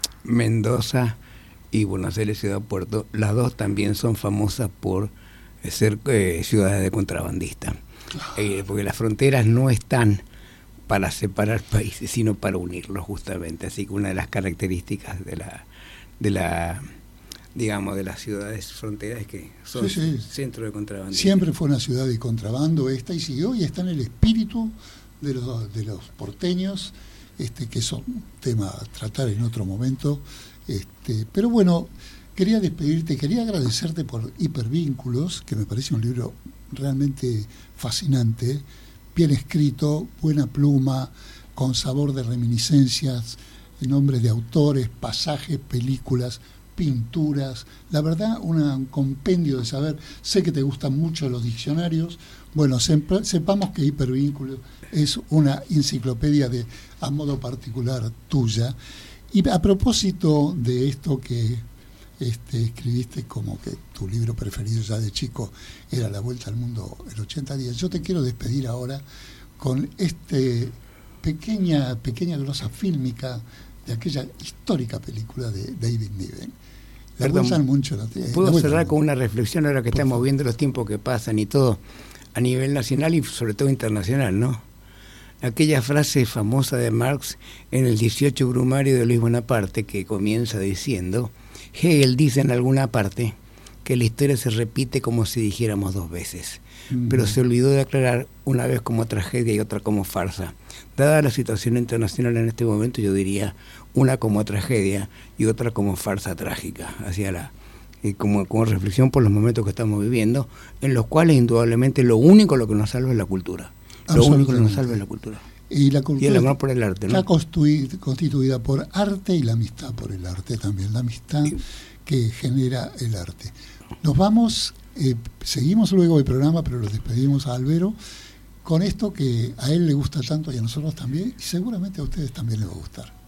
Mendoza y Buenos Aires, Ciudad Puerto, las dos también son famosas por ser eh, ciudades de contrabandistas, eh, porque las fronteras no están para separar países, sino para unirlos justamente. Así que una de las características de la, de la, digamos, de las ciudades fronteras es que son sí, sí. centro de contrabandistas. Siempre fue una ciudad de contrabando esta, y siguió, y está en el espíritu de los de los porteños, este, que es un tema a tratar en otro momento. Este, pero bueno, quería despedirte, quería agradecerte por Hipervínculos, que me parece un libro realmente fascinante, bien escrito, buena pluma, con sabor de reminiscencias, nombres de autores, pasajes, películas, pinturas. La verdad, una, un compendio de saber. Sé que te gustan mucho los diccionarios. Bueno, sepa, sepamos que Hipervínculos es una enciclopedia de, a modo particular, tuya. Y a propósito de esto que Este, escribiste como que tu libro preferido ya de chico era La Vuelta al Mundo en ochenta días. Yo te quiero despedir ahora con este pequeña, pequeña glosa fílmica de aquella histórica película de David Niven. La Perdón, Vuelta al Mundo. La, ¿puedo la cerrar con una reflexión ahora que Por estamos favor. viendo los tiempos que pasan y todo a nivel nacional y sobre todo internacional, ¿no? Aquella frase famosa de Marx en el dieciocho Brumario de Luis Bonaparte, que comienza diciendo: Hegel dice en alguna parte que la historia se repite como si dijéramos dos veces, mm. pero se olvidó de aclarar una vez como tragedia y otra como farsa. Dada la situación internacional en este momento, yo diría una como tragedia y otra como farsa trágica, hacia la eh, como, como reflexión por los momentos que estamos viviendo, en los cuales indudablemente lo único lo que nos salva es la cultura. Lo único que nos salva es la cultura. Y la cultura y el amor por el arte, ¿no? Está constituida, constituida por arte y la amistad por el arte también, la amistad sí. que genera el arte. Nos vamos, eh, seguimos luego el programa, pero lo despedimos a Albero con esto que a él le gusta tanto y a nosotros también, y seguramente a ustedes también les va a gustar.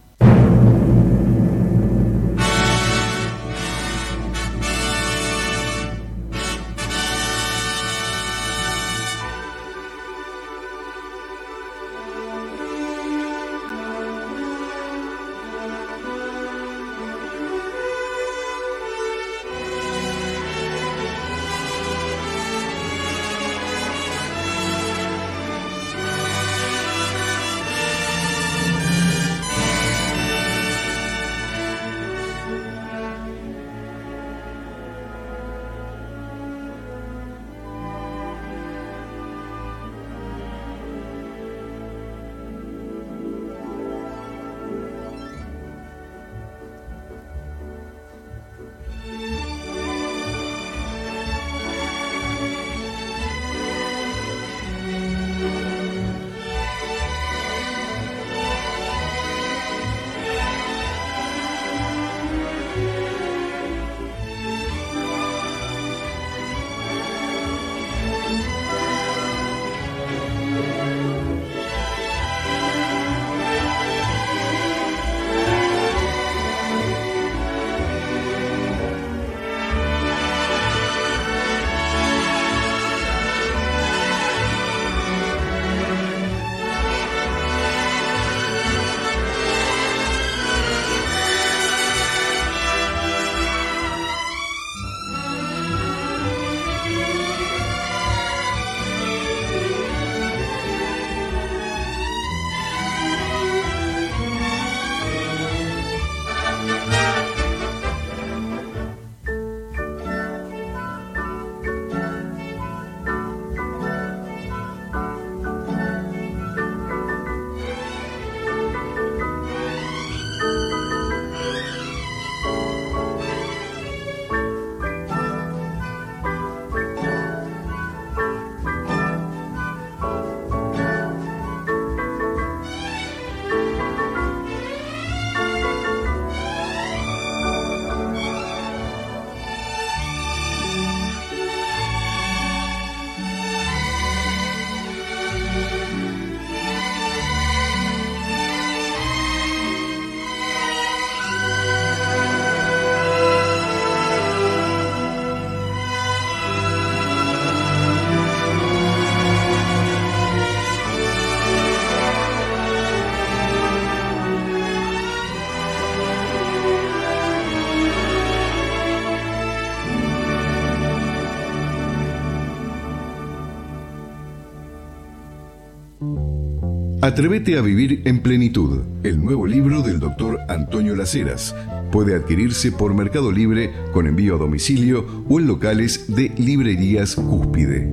Atrévete a vivir en plenitud, el nuevo libro del doctor Antonio Las Heras. Puede adquirirse por Mercado Libre con envío a domicilio o en locales de librerías Cúspide.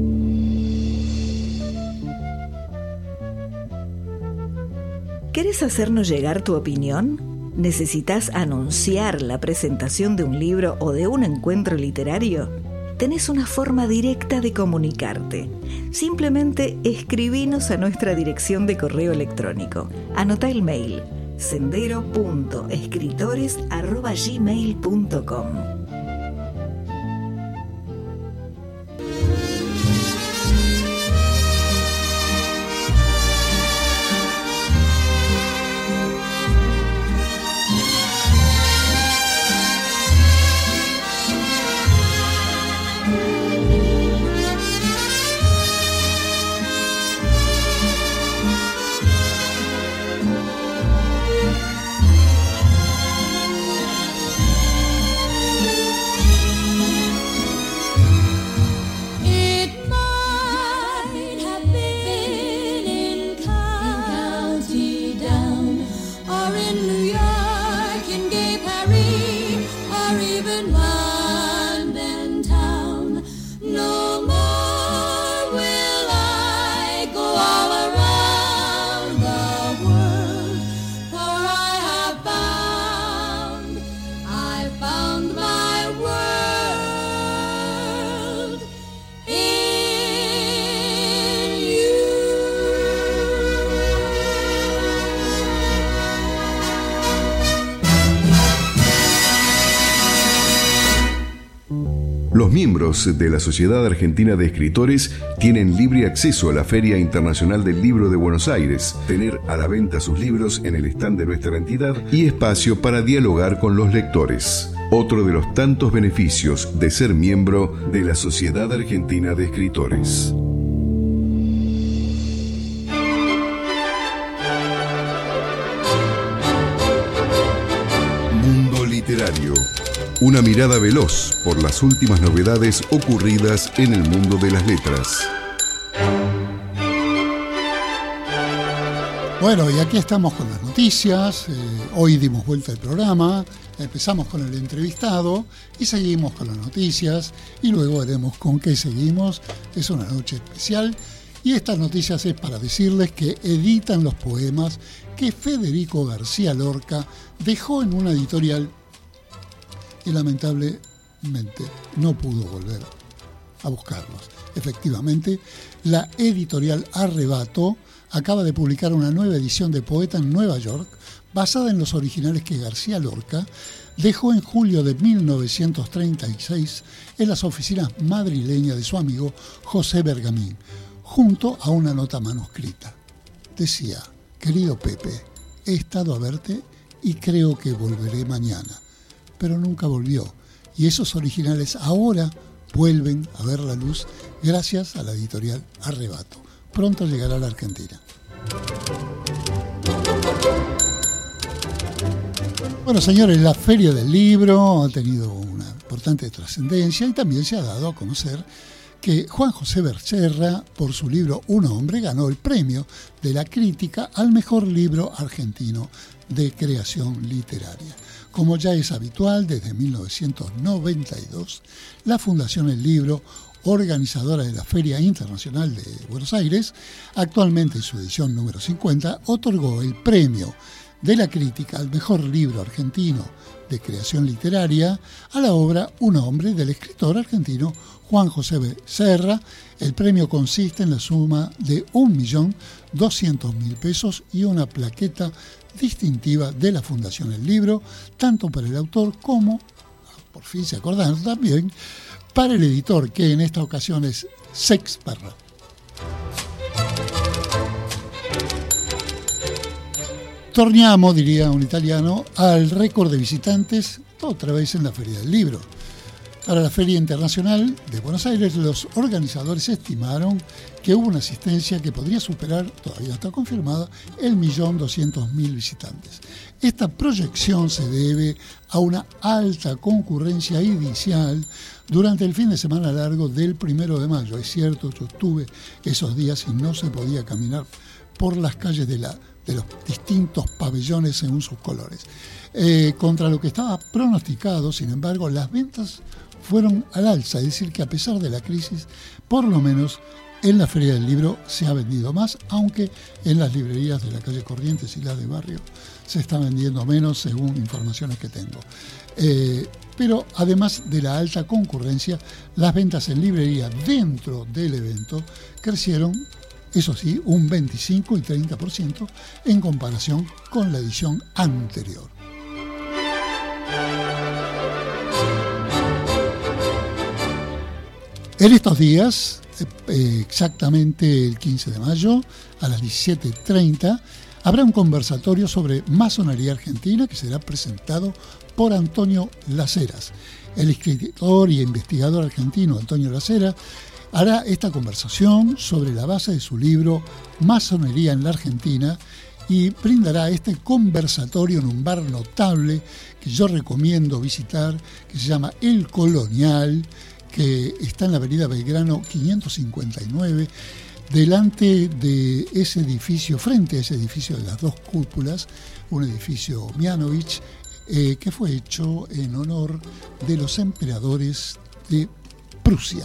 ¿Querés hacernos llegar tu opinión? ¿Necesitas anunciar la presentación de un libro o de un encuentro literario? Tenés una forma directa de comunicarte. Simplemente escribinos a nuestra dirección de correo electrónico. Anota el mail: sendero punto escritores arroba gmail punto com. Los miembros de la Sociedad Argentina de Escritores tienen libre acceso a la Feria Internacional del Libro de Buenos Aires, tener a la venta sus libros en el stand de nuestra entidad y espacio para dialogar con los lectores. Otro de los tantos beneficios de ser miembro de la Sociedad Argentina de Escritores. Mundo Literario. Una mirada veloz por las últimas novedades ocurridas en el mundo de las letras. Bueno, y aquí estamos con las noticias. Eh, hoy dimos vuelta al programa, empezamos con el entrevistado y seguimos con las noticias y luego veremos con qué seguimos. Es una noche especial y estas noticias es para decirles que editan los poemas que Federico García Lorca dejó en una editorial y lamentablemente no pudo volver a buscarlos. Efectivamente, la editorial Arrebato acaba de publicar una nueva edición de Poeta en Nueva York, basada en los originales que García Lorca dejó en julio de mil novecientos treinta y seis en las oficinas madrileñas de su amigo José Bergamín, junto a una nota manuscrita. Decía: querido Pepe, he estado a verte y creo que volveré mañana. Pero nunca volvió, y esos originales ahora vuelven a ver la luz gracias a la editorial Arrebato. Pronto llegará a la Argentina. Bueno, señores, la Feria del Libro ha tenido una importante trascendencia y también se ha dado a conocer que Juan José Becerra, por su libro Un hombre, ganó el premio de la crítica al mejor libro argentino de creación literaria. Como ya es habitual, desde mil novecientos noventa y dos, la Fundación El Libro, organizadora de la Feria Internacional de Buenos Aires, actualmente en su edición número cincuenta, otorgó el premio de la crítica al mejor libro argentino de creación literaria a la obra Un hombre, del escritor argentino Juan José Becerra. El premio consiste en la suma de un millón doscientos mil pesos y una plaqueta distintiva de la Fundación El Libro, tanto para el autor como, por fin se acordaron también, para el editor, que en esta ocasión es Sexparra. Torniamo, diría un italiano, al récord de visitantes otra vez en la Feria del Libro. Para la Feria Internacional de Buenos Aires, los organizadores estimaron que hubo una asistencia que podría superar, todavía está confirmada, el millón doscientos mil visitantes. Esta proyección se debe a una alta concurrencia inicial durante el fin de semana largo del primero de mayo. Es cierto, yo estuve esos días y no se podía caminar por las calles de, la, de los distintos pabellones según sus colores. Eh, contra lo que estaba pronosticado, sin embargo, las ventas fueron al alza, es decir, que a pesar de la crisis, por lo menos en la Feria del Libro se ha vendido más, aunque en las librerías de la calle Corrientes y las de barrio se está vendiendo menos, según informaciones que tengo. Eh, pero además de la alta concurrencia, las ventas en librería dentro del evento crecieron, eso sí, un veinticinco y treinta por ciento en comparación con la edición anterior. En estos días, eh, exactamente el quince de mayo, a las diecisiete treinta, habrá un conversatorio sobre masonería argentina que será presentado por Antonio Las Heras. El escritor y investigador argentino Antonio Las Heras hará esta conversación sobre la base de su libro Masonería en la Argentina y brindará este conversatorio en un bar notable que yo recomiendo visitar, que se llama El Colonial, que está en la avenida Belgrano quinientos cincuenta y nueve, delante de ese edificio, frente a ese edificio de las dos cúpulas, un edificio Mianovich, eh, que fue hecho en honor de los emperadores de Prusia.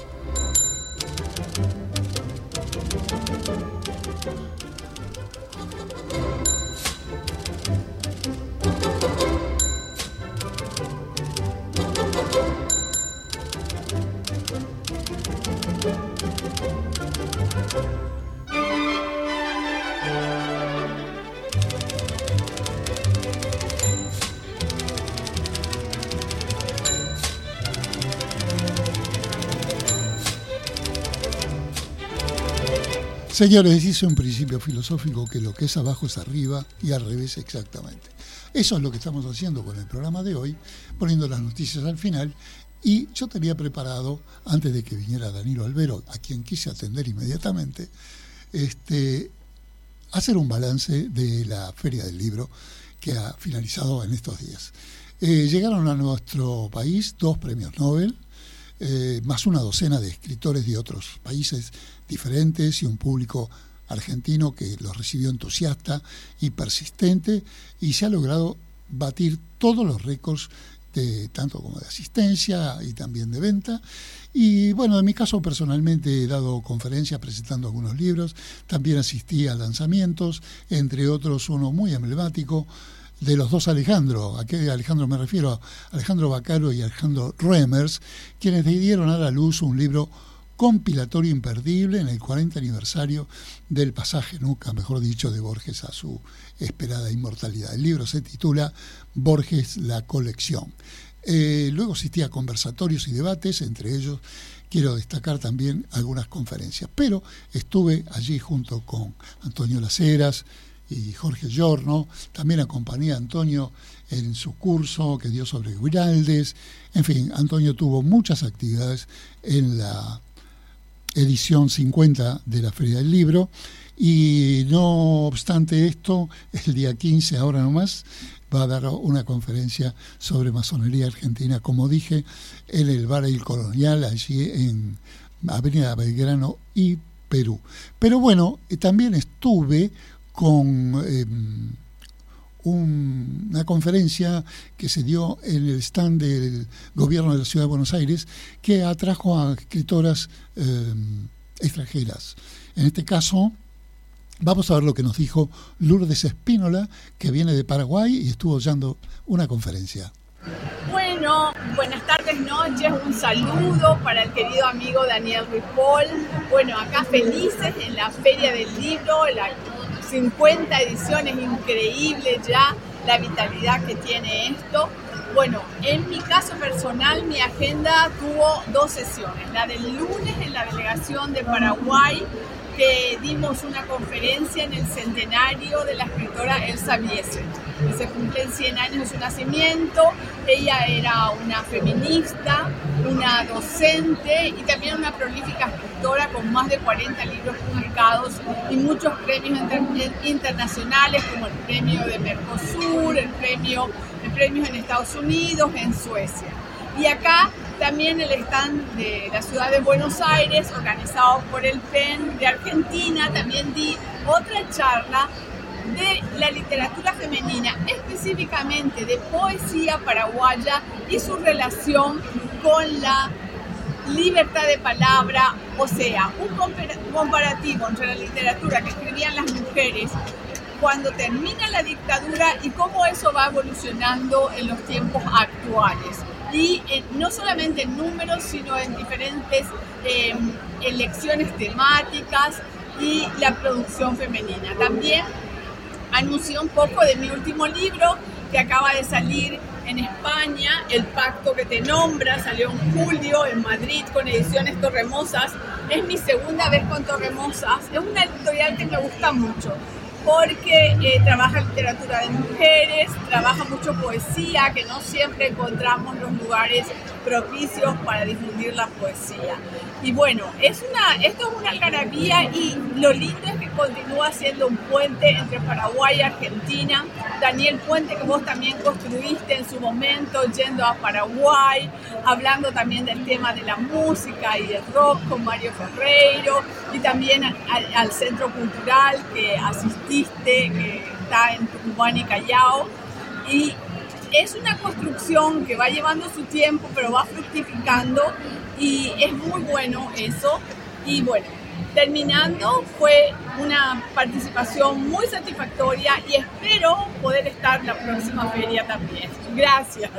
Señores, dice un principio filosófico que lo que es abajo es arriba y al revés exactamente. Eso es lo que estamos haciendo con el programa de hoy, poniendo las noticias al final. Y yo tenía preparado, antes de que viniera Danilo Albero, a quien quise atender inmediatamente, este, hacer un balance de la Feria del Libro que ha finalizado en estos días. Eh, llegaron a nuestro país dos premios Nobel, eh, más una docena de escritores de otros países diferentes y un público argentino que los recibió entusiasta y persistente, y se ha logrado batir todos los récords de, tanto como de asistencia y también de venta. Y bueno, en mi caso personalmente he dado conferencias presentando algunos libros, también asistí a lanzamientos, entre otros uno muy emblemático de los dos Alejandro. ¿A qué Alejandro me refiero? A Alejandro Bacaro y Alejandro Remers, quienes dieron a la luz un libro compilatorio imperdible en el cuarenta aniversario del pasaje, nunca mejor dicho, de Borges a su esperada inmortalidad. El libro se titula Borges, la colección. Eh, luego asistí a conversatorios y debates, entre ellos quiero destacar también algunas conferencias, pero estuve allí junto con Antonio Las Heras y Jorge Giorno, también acompañé a Antonio en su curso que dio sobre Guiraldes. En fin, Antonio tuvo muchas actividades en la edición cincuenta de la Feria del Libro, y no obstante esto, el día quince, ahora nomás, va a dar una conferencia sobre masonería argentina, como dije, en el Bar El Colonial, allí en Avenida Belgrano y Perú. Pero bueno, también estuve con eh, un, una conferencia que se dio en el stand del gobierno de la Ciudad de Buenos Aires, que atrajo a escritoras eh, extranjeras. En este caso, vamos a ver lo que nos dijo Lourdes Espínola, que viene de Paraguay y estuvo dando una conferencia. Bueno, buenas tardes, noches, un saludo para el querido amigo Daniel Ripoll. Bueno, acá felices en la Feria del Libro, la cincuenta ediciones, increíble ya la vitalidad que tiene esto. Bueno, en mi caso personal, mi agenda tuvo dos sesiones. La del lunes en la delegación de Paraguay, que dimos una conferencia en el centenario de la escritora Elsa Biesen, que se cumplen cien años de su nacimiento. Ella era una feminista, una docente y también una prolífica escritora con más de cuarenta libros publicados y muchos premios inter- internacionales, como el premio de Mercosur, el premio, el premios en Estados Unidos, en Suecia. Y acá también el stand de la ciudad de Buenos Aires, organizado por el P E N de Argentina, también di otra charla de la literatura femenina, específicamente de poesía paraguaya y su relación con la libertad de palabra, o sea, un comparativo entre la literatura que escribían las mujeres cuando termina la dictadura y cómo eso va evolucionando en los tiempos actuales. Y eh, no solamente en números, sino en diferentes eh, elecciones temáticas y la producción femenina. También anuncié un poco de mi último libro que acaba de salir en España, El Pacto que te nombra, salió en julio en Madrid con Ediciones Torremosas. Es mi segunda vez con Torremosas, es una editorial que me gusta mucho, porque eh, trabaja literatura de mujeres, trabaja mucho poesía, que no siempre encontramos los lugares propicios para difundir la poesía. Y bueno, es una, esto es una algarabía y lo lindo es que continúa siendo un puente entre Paraguay y Argentina. Daniel, puente que vos también construiste en su momento yendo a Paraguay, hablando también del tema de la música y del rock con Mario Ferreiro, y también al, al Centro Cultural que asististe, que está en Tucumán y Callao. Y es una construcción que va llevando su tiempo, pero va fructificando y es muy bueno eso. Y bueno, terminando, fue una participación muy satisfactoria y espero poder estar la próxima feria también. Gracias.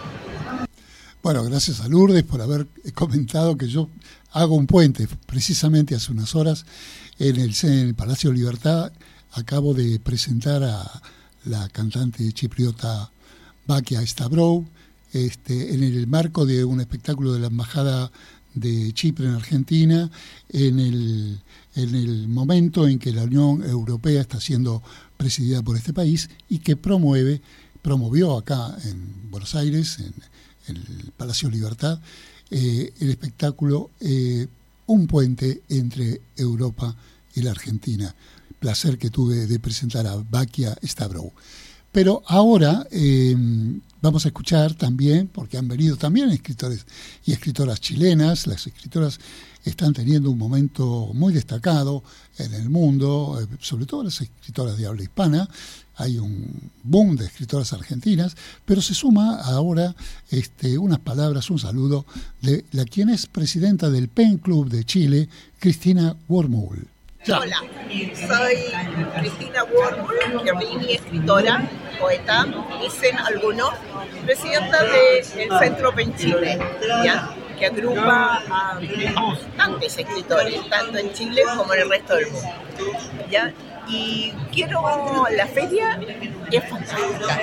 Bueno, gracias a Lourdes por haber comentado que yo hago un puente. Precisamente hace unas horas en el, en el Palacio Libertad acabo de presentar a la cantante chipriota Bakia Stavrow, este, en el marco de un espectáculo de la Embajada de Chipre en Argentina, en el, en el momento en que la Unión Europea está siendo presidida por este país y que promueve, promovió acá en Buenos Aires, en, en el Palacio Libertad, eh, el espectáculo eh, Un puente entre Europa y la Argentina. Placer que tuve de presentar a Bakia Stavrow. Pero ahora eh, vamos a escuchar también, porque han venido también escritores y escritoras chilenas. Las escritoras están teniendo un momento muy destacado en el mundo, eh, sobre todo las escritoras de habla hispana. Hay un boom de escritoras argentinas, pero se suma ahora este, unas palabras, un saludo de la quien es presidenta del Pen Club de Chile, Cristina Wormuhl. Hola, soy Cristina Wormuhl, Germini, escritora, poeta, dicen algunos, presidenta del Centro Pen Chile, ¿ya? Que agrupa a bastantes escritores, tanto en Chile como en el resto del mundo, ¿ya? Y quiero, la feria es fantástica.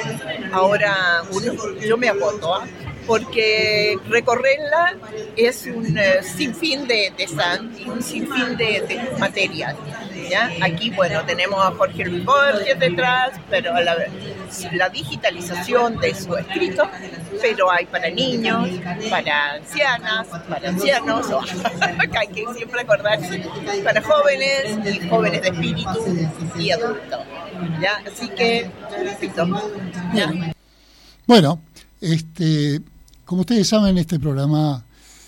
Ahora uno, yo me agoto, ¿eh? Porque recorrerla es un uh, sinfín de, de stand y un sinfín de, de materias, ¿ya? Aquí, bueno, tenemos a Jorge Luis Borges detrás, pero la, la digitalización de su escrito, pero hay para niños, para ancianas, para ancianos, o, hay que siempre acordarse, para jóvenes y jóvenes de espíritu y adultos, ¿ya? Así que, repito, ¿ya? Bueno, este... como ustedes saben, este programa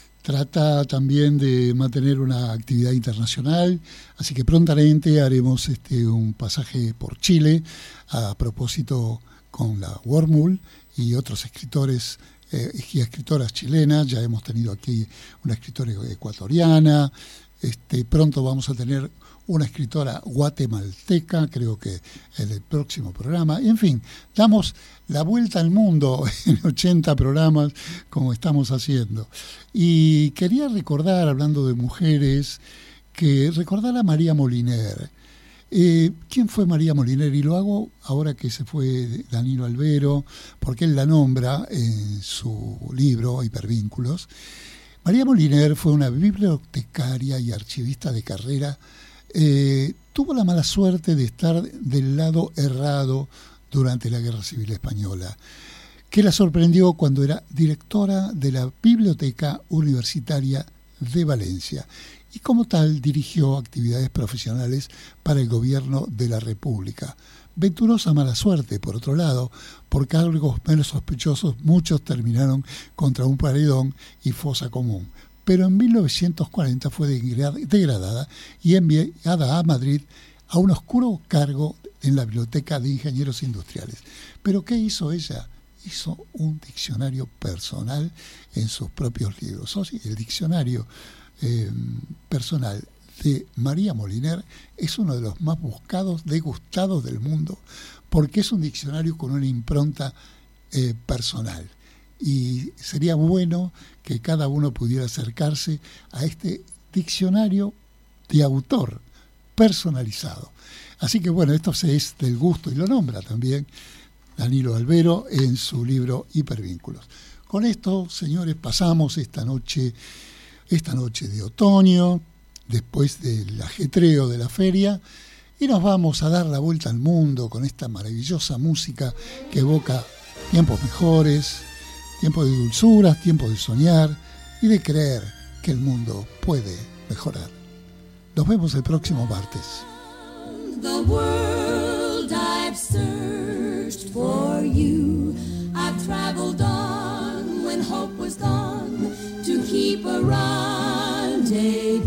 trata también de mantener una actividad internacional, así que prontamente haremos este, un pasaje por Chile a propósito con la Wormuhl y otros escritores eh, y escritoras chilenas. Ya hemos tenido aquí una escritora ecuatoriana, este, pronto vamos a tener una escritora guatemalteca, creo que en el próximo programa. En fin, damos la vuelta al mundo en ochenta programas como estamos haciendo. Y quería recordar, hablando de mujeres, que recordar a María Moliner. Eh, ¿Quién fue María Moliner? Y lo hago ahora que se fue Danilo Albero, porque él la nombra en su libro Hipervínculos. María Moliner fue una bibliotecaria y archivista de carrera. Eh, tuvo la mala suerte de estar del lado errado durante la Guerra Civil Española, que la sorprendió cuando era directora de la Biblioteca Universitaria de Valencia y como tal dirigió actividades profesionales para el gobierno de la República. Venturosa mala suerte, por otro lado, por cargos menos sospechosos muchos terminaron contra un paredón y fosa común. Pero en mil novecientos cuarenta fue degradada y enviada a Madrid a un oscuro cargo en la Biblioteca de Ingenieros Industriales. ¿Pero qué hizo ella? Hizo un diccionario personal en sus propios libros. O sea, el diccionario eh, personal de María Moliner es uno de los más buscados, degustados del mundo, porque es un diccionario con una impronta eh, personal. Y sería bueno que cada uno pudiera acercarse a este diccionario de autor personalizado. Así que bueno, esto es del gusto, y lo nombra también Danilo Albero en su libro Hipervínculos. Con esto, señores, pasamos esta noche, esta noche de otoño, después del ajetreo de la feria, y nos vamos a dar la vuelta al mundo con esta maravillosa música que evoca tiempos mejores, tiempos de dulzuras, tiempos de soñar y de creer que el mundo puede mejorar. Nos vemos el próximo martes. The world I've searched for you. I've traveled on when hope was gone to keep a rendezvous.